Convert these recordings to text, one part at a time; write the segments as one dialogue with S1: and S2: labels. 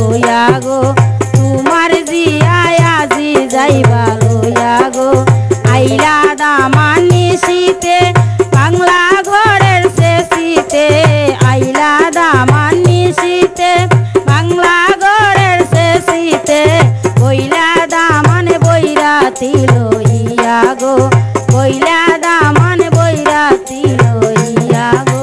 S1: লইয়া গো তোমার জিয়ায় আজি যাইবা লইয়া গো আইলা দামান নিশিতে বাংলা ঘরের শেষিতে আইলা দামান নিশিতে বাংলা ঘরের শেষিতে বইলা দামান বৈরাতি লইয়া গো বইলা দামান বৈরাতি লইয়া গো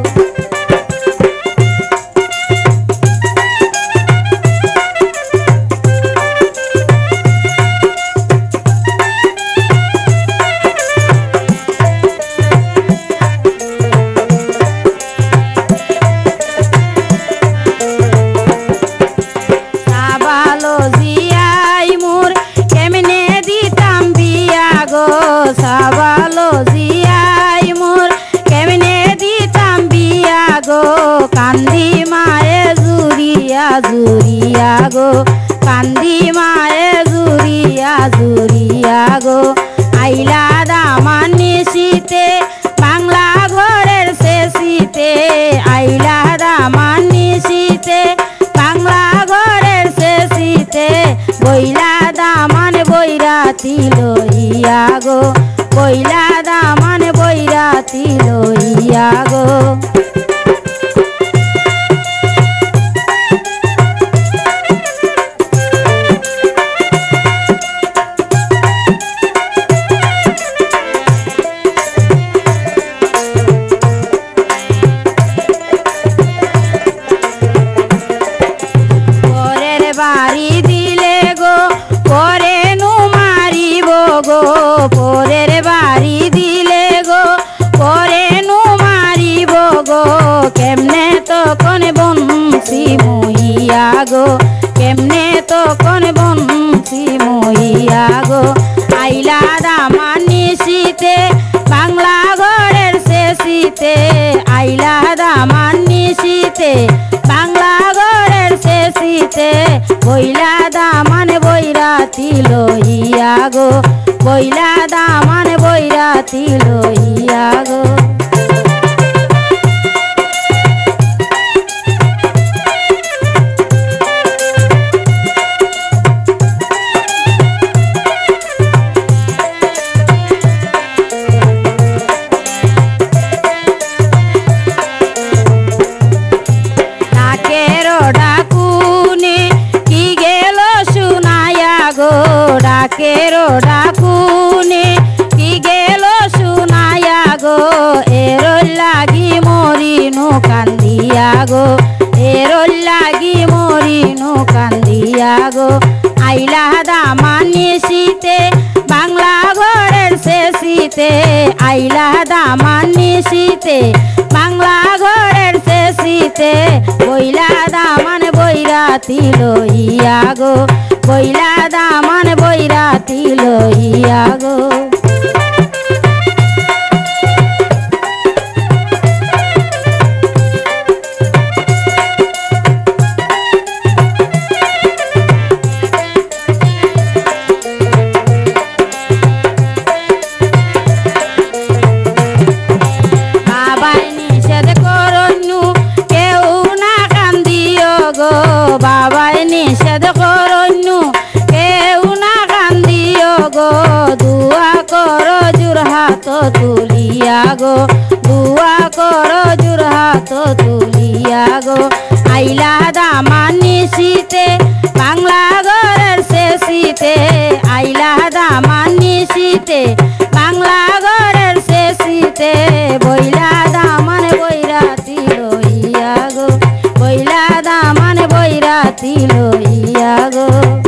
S1: সাবালো জিয়াই মোর কেমনে দিতাম বিয়া গো কান্দি মায়ে জুরিয়া জুরিয়া গো কান্দি মায়ে জুরিয়া জুরিয়া গো আইলা দামান নিশিতে বাংলা ঘরের শেষিতে আইলা দামান নিশিতে বাংলা ঘরের শেষিতে বইলা দামান বৈরাতি লইয়া গো বইলা দামান বৈরাতি লইয়া গো পরের বাড়ি দিলে গো পরে নু মারিব গো পরের বাড়ি দিলে গো পরে নু মারিব গো কেমনে তখন বংশী মহিয়া গো কেমনে তখন বংশী মহিয়া গো আইলা দামান নিশিতে বাংলা ঘরের শেষিতে আইলা দামান নিশিতে বাংলা ঘরের শেষিতে বইলা দামান বৈরাতি লইয়া গো বইলা দামান বৈরাতি লইয়া গো ডাকেরো ডাকুনে কি গেল শুনায়া গো এর লাগি মরিনু কান্দিয়া গো এর লাগি মরিনু কান্দিয়া গো আইলা দামান নিশিতে বাংলা ঘরের শেষিতে আইলা দামান নিশিতে বাংলা ঘরের শেষিতে বইলা দামান বৈরাতি লইয়া গো বইলা দামান বৈরাতি লইয়া গো বাবাই নিষেধ করনু কেউ না কান্দিও গো বাবাই নিষেধ করনু কেউ না কান্দিও গো দুয়া করো জোর হাত তুলিয়া গো দুয়া করো জোর হাত তুলিয়া গো আইলা দামান নিশিতে বাংলা ঘরের শেষিতে আইলা দামান নিশিতে বাংলা ঘরের শেষিতে বইলা দামান বৈরাতি লইয়া গো বইলা দামান বৈরাতি লইয়া গো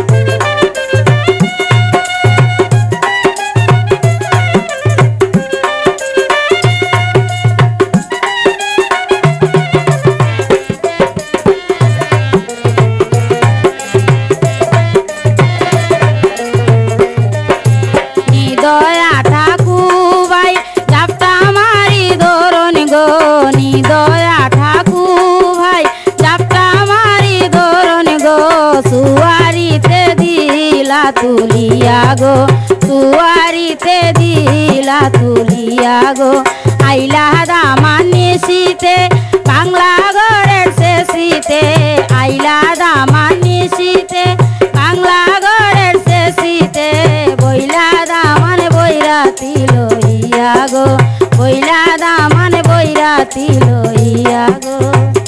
S1: নিদয়া ঠাকুবাই জাপটা মারি ধরন গো নিদয়া ঠাকু ভাই জাপটা মারি ধরন গো সুয়ারিতে দিলা তুলিয়া গো সুয়ারিতে দিলা তুলিয়া গো আইলা দামান নিশিতে বাংলা ঘরের শেষিতে আইলা দামান বৈরাতি লইয়া গো।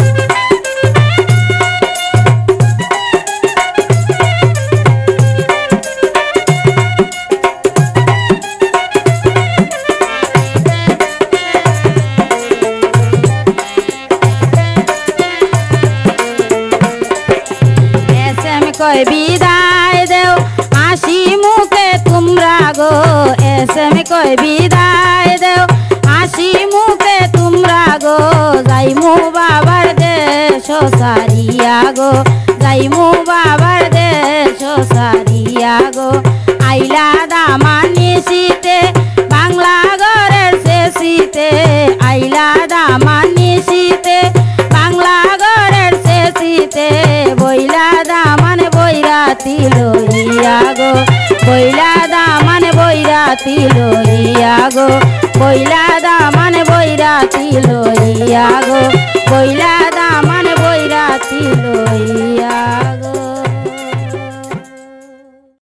S1: কই বিদায় দেও হাসি মুখে তোমরা গো, এসএম কই বিদায় দেও হাসি মুখে তোমরা গো। যাইমু বাবার দেশ সারিয়া গো, যাইমু বাবার দেশ সারিয়া গো। আইলা দামানি শীতে বাংলা ঘরের শেষিতে, আইলা দামানি শীতে বাংলা ঘরের শেষিতে। বইলা দামান বৈরাতি লইয়া গো, বইলা দামান বৈরাতি